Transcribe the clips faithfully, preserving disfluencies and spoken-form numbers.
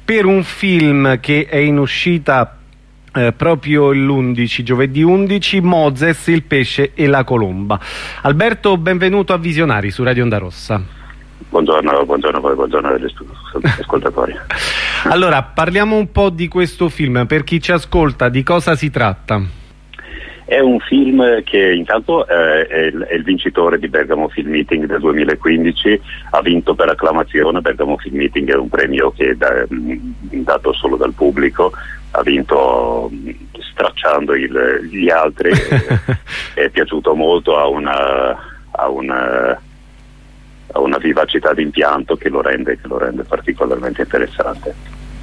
per un film che è in uscita Eh, proprio l'undici, giovedì undici, Moses, il pesce e la colomba. Alberto, benvenuto a Visionari su Radio Onda Rossa. Buongiorno, buongiorno a voi, buongiorno agli ascoltatori. Allora, parliamo un po' di questo film, per chi ci ascolta, di cosa si tratta? È un film che intanto eh, è, il, è il vincitore di Bergamo Film Meeting del duemilaquindici, ha vinto per acclamazione. Bergamo Film Meeting è un premio che è da, dato solo dal pubblico, ha vinto stracciando il, gli altri, è piaciuto molto, ha una, ha una, ha una vivacità d'impianto che lo rende, che lo rende particolarmente interessante.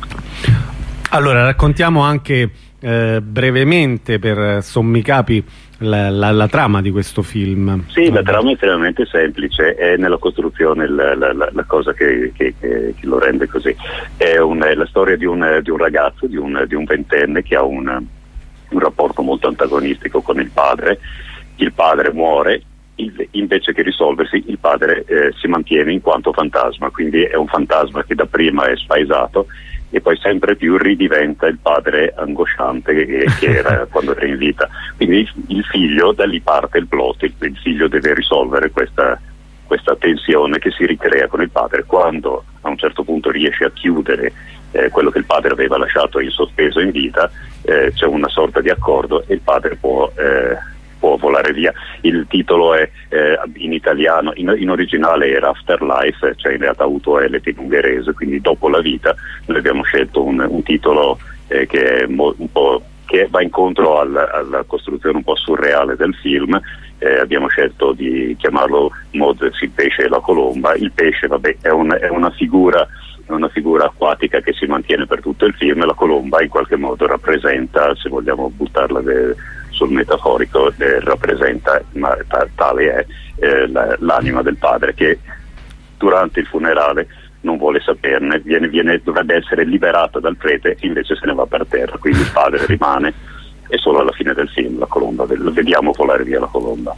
Allora, raccontiamo anche eh, brevemente, per sommi capi, la, la, la trama di questo film. Sì, la trama è estremamente semplice, è nella costruzione la, la, la, la cosa che, che, che, che lo rende così. È, un, è la storia di un, di un ragazzo, di un, di un ventenne che ha un, un rapporto molto antagonistico con il padre. Il padre muore, il, invece che risolversi il padre eh, si mantiene in quanto fantasma, quindi è un fantasma che dapprima è spaesato e poi sempre più ridiventa il padre angosciante che, che era quando era in vita. Quindi il, il figlio, da lì parte il plot, il, il figlio deve risolvere questa, questa tensione che si ricrea con il padre. Quando a un certo punto riesce a chiudere eh, quello che il padre aveva lasciato in sospeso in vita, eh, c'è una sorta di accordo e il padre può... Eh, può volare via. Il titolo è eh, in italiano, in, in originale era Afterlife, cioè in realtà U L T in ungherese, quindi dopo la vita. Noi abbiamo scelto un, un titolo eh, che, è mo, un po', che va incontro al, alla costruzione un po' surreale del film. Eh, abbiamo scelto di chiamarlo Moses, il pesce e la colomba. Il pesce, vabbè, è, un, è una figura è una figura acquatica che si mantiene per tutto il film, e la colomba in qualche modo rappresenta, se vogliamo buttarla de, sul metaforico, eh, rappresenta, ma tale è eh, la, l'anima del padre, che durante il funerale non vuole saperne, viene, viene, dovrebbe essere liberata dal prete, invece se ne va per terra, quindi il padre rimane, e solo alla fine del film la colomba, vediamo volare via la colomba.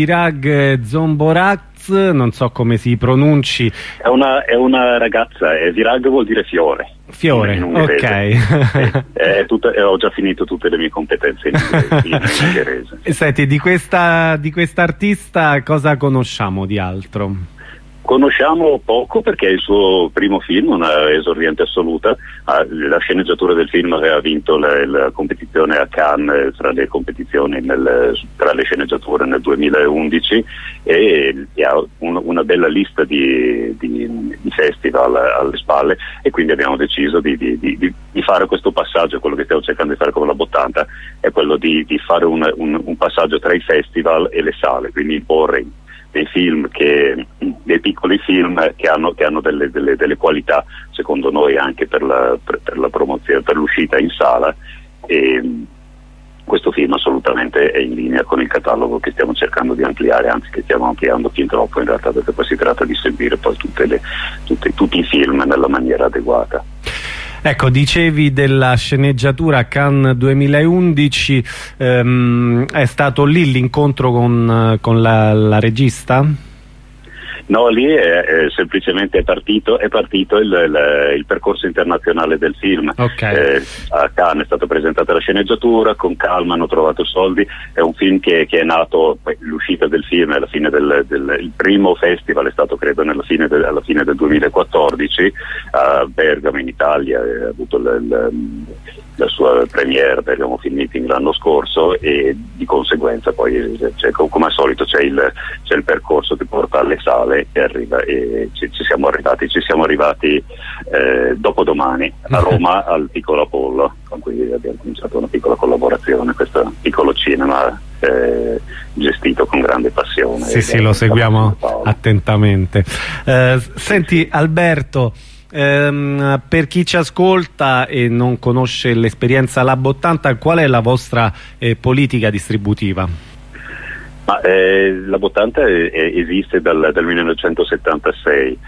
Virag Zomboraz, non so come si pronunci. È una, è una ragazza, e Virag vuol dire fiore. Fiore, in ok. È, è tutta, ho già finito tutte le mie competenze in ungherese. Senti, di questa, di questa artista cosa conosciamo di altro? Conosciamo poco perché è il suo primo film, una esordiente assoluta. La sceneggiatura del film aveva vinto la, la competizione a Cannes tra le competizioni nel, tra le sceneggiature nel duemilaundici, e, e ha un, una bella lista di, di, di festival alle spalle, e quindi abbiamo deciso di, di, di, di fare questo passaggio. Quello che stiamo cercando di fare con la Bottanta è quello di, di fare un, un, un passaggio tra i festival e le sale, quindi imporre dei film che, dei piccoli film che hanno, che hanno delle, delle, delle qualità, secondo noi, anche per la, per, per la promozione, per l'uscita in sala, e questo film assolutamente è in linea con il catalogo che stiamo cercando di ampliare, anzi che stiamo ampliando fin troppo in realtà, perché poi si tratta di seguire poi tutte le, tutte, tutti i film nella maniera adeguata. Ecco, dicevi della sceneggiatura a Cannes duemilaundici, ehm, è stato lì l'incontro con, con la, la regista? No, lì è, è semplicemente è partito, è partito il, il, il percorso internazionale del film. Okay. Eh, a Cannes è stata presentata la sceneggiatura, con calma hanno trovato soldi. È un film che, che è nato, l'uscita del film alla fine del, del il primo festival è stato credo nella fine del, alla fine del duemilaquattordici a Bergamo in Italia, ha avuto il, il, la sua premiere Bergamo Film Meeting l'anno scorso, e di conseguenza poi cioè, come al solito c'è il, c'è il percorso che porta alle sale, e arriva, e ci, ci siamo arrivati ci siamo arrivati eh, dopodomani a Roma al Piccolo Apollo, con cui abbiamo cominciato una piccola collaborazione, questo piccolo cinema eh, gestito con grande passione. Sì, sì, lo seguiamo attentamente. Eh, senti Alberto, ehm, per chi ci ascolta e non conosce l'esperienza Lab ottanta, qual è la vostra eh, politica distributiva? Ma, eh, la Bottanta è, è, esiste dal, dal millenovecentosettantasei,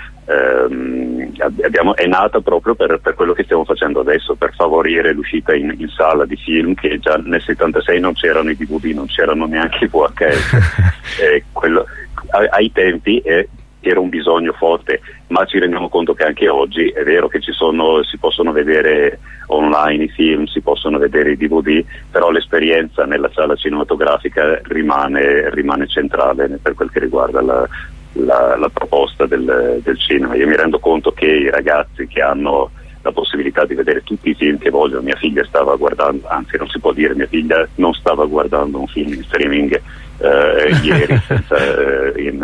ehm, abbiamo, è nata proprio per, per quello che stiamo facendo adesso, per favorire l'uscita in, in sala di film, che già nel settantasei non c'erano i D V D, non c'erano neanche i V H S. eh, quello, ai, ai tempi eh, era un bisogno forte, ma ci rendiamo conto che anche oggi è vero che ci sono, si possono vedere online i film, si possono vedere i D V D, però l'esperienza nella sala cinematografica rimane, rimane centrale per quel che riguarda la, la, la proposta del, del cinema. Io mi rendo conto che i ragazzi che hanno la possibilità di vedere tutti i film che vogliono, mia figlia stava guardando, anzi non si può dire, mia figlia non stava guardando un film in streaming eh, ieri senza, eh, in,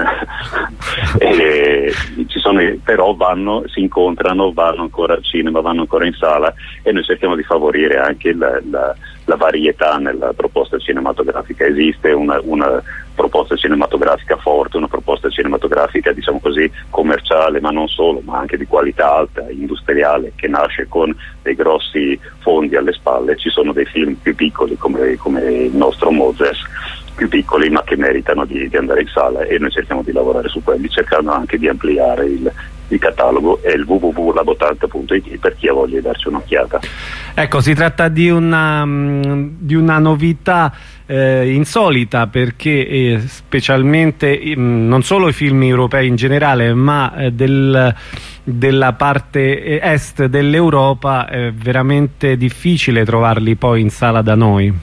e ci sono, però vanno, si incontrano, vanno ancora al cinema, vanno ancora in sala, e noi cerchiamo di favorire anche la, la, la varietà nella proposta cinematografica. Esiste una, una proposta cinematografica forte, una proposta cinematografica, diciamo così, commerciale, ma non solo, ma anche di qualità alta, industriale, che nasce con dei grossi fondi alle spalle. Ci sono dei film più piccoli come, come il nostro Moses, più piccoli ma che meritano di, di andare in sala, e noi cerchiamo di lavorare su quelli, cercando anche di ampliare il, il catalogo, e il w w w punto labottanta punto i t per chi ha voglia di darci un'occhiata. Ecco, si tratta di una, di una novità eh, insolita, perché eh, specialmente eh, non solo i film europei in generale, ma eh, del, della parte est dell'Europa è veramente difficile trovarli poi in sala da noi.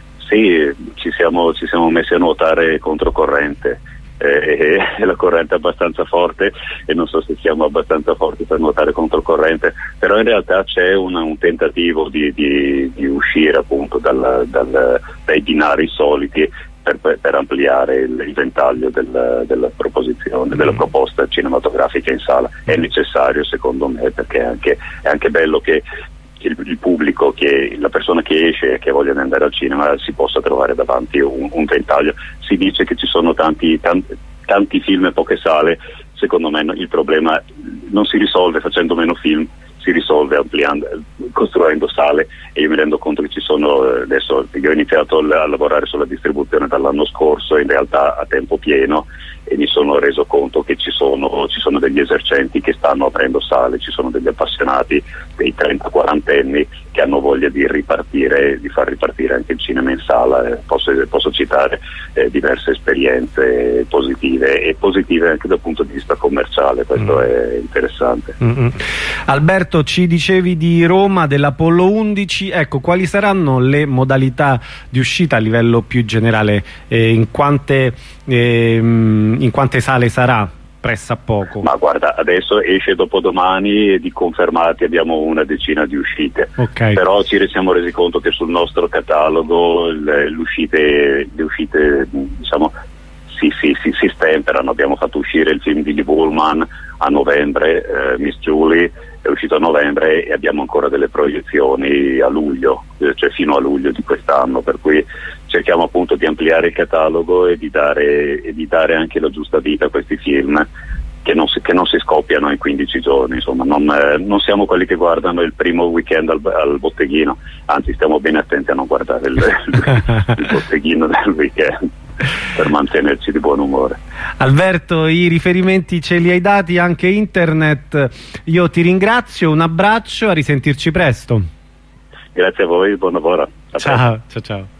Sì, ci siamo, ci siamo messi a nuotare controcorrente, eh, e la corrente è abbastanza forte, e non so se siamo abbastanza forti per nuotare controcorrente, però in realtà c'è una, un tentativo di, di, di uscire appunto dal, dal, dai binari soliti per, per ampliare il, il ventaglio del, della proposizione, della proposta cinematografica in sala. È necessario secondo me, perché è anche, è anche bello che Il, il pubblico, che la persona che esce e che voglia andare al cinema si possa trovare davanti un, un ventaglio. Si dice che ci sono tanti, tanti, tanti film e poche sale. Secondo me il problema non si risolve facendo meno film, si risolve ampliando, costruendo sale, e io mi rendo conto che ci sono adesso. Io ho iniziato a lavorare sulla distribuzione dall'anno scorso, in realtà a tempo pieno, e mi sono reso conto che ci sono, ci sono degli esercenti che stanno aprendo sale, ci sono degli appassionati, dei trenta quaranta anni che hanno voglia di ripartire, di far ripartire anche il cinema in sala. Eh, posso, posso citare eh, diverse esperienze positive, e positive anche dal punto di vista commerciale, questo mm. è interessante. Mm-hmm. Alberto, ci dicevi di Roma, dell'Apollo undici, ecco, quali saranno le modalità di uscita a livello più generale? Eh, in quante eh, in quante sale sarà? Pressa poco. Ma guarda, adesso esce dopodomani e di confermati abbiamo una decina di uscite, okay. Però ci siamo resi conto che sul nostro catalogo le, le uscite, le uscite diciamo si, si, si, si stemperano. Abbiamo fatto uscire il film di Lee Bullman a novembre, eh, Miss Julie è uscito a novembre, e abbiamo ancora delle proiezioni a luglio, eh, cioè fino a luglio di quest'anno, per cui cerchiamo appunto di ampliare il catalogo e di dare, e di dare anche la giusta vita a questi film che non si, che non si scoppiano in quindici giorni. Insomma, non, eh, non siamo quelli che guardano il primo weekend al, al botteghino, anzi stiamo bene attenti a non guardare il, il, il botteghino del weekend, per mantenerci di buon umore. Alberto, i riferimenti ce li hai dati, anche internet. Io ti ringrazio, un abbraccio, a risentirci presto. Grazie a voi, buon lavoro. A ciao, ciao, ciao.